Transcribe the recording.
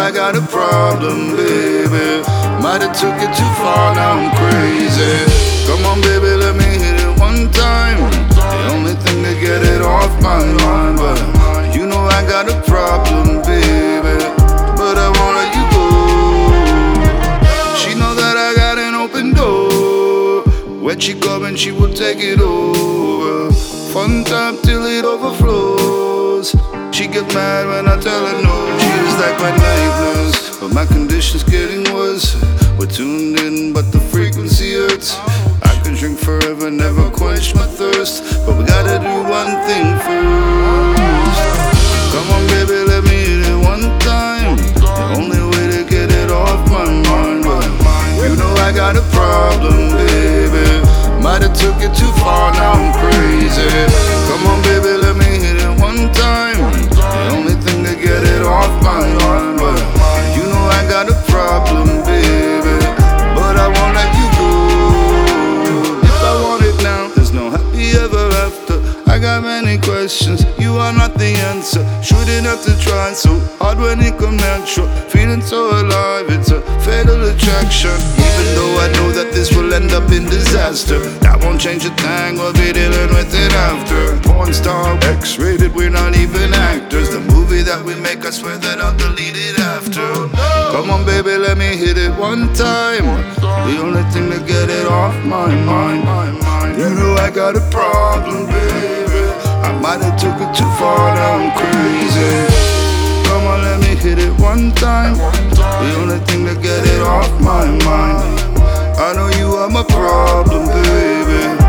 I got a problem, baby. Might have took it too far, now I'm crazy. Come on, baby, let me hit it one time. The only thing to get it off my mind, but you know I got a problem, baby. But I won't let you go. She know that I got an open door. When she come and she will take it over. Fun time till it overflows. She get mad when I tell her no. She is like my night nurse, but my condition's getting worse. We're tuned in, but the frequency hurts. I can drink forever, never quench my thirst, but we gotta do one thing first. Come on, baby, let me hit it one time. The only way to get it off my mind, but you know I got a problem, baby. Might have took it too far, now I'm crazy. Come on, baby, let me hit it one time. The only thing to get it off my mind, but you know I got a problem, baby. But I won't let you go. If I want it now, there's no happy ever after. I got many questions, you are not the answer. Shouldn't have to try so hard when it comes natural. Feeling so alive, it's a fatal attraction. Even though I know that this will end up in disaster, that won't change a thing, we'll be dealing with it after. Porn star, X-rated, we're not even actors. The movie that we make, I swear that I'll delete it after. Come on, baby, let me hit it one time. The only thing to get it off my mind. You know I got a problem, baby. I might have took it too far, now I'm crazy. Come on, let me hit it one time. The only thing to get it off my mind. I know you are my problem, baby.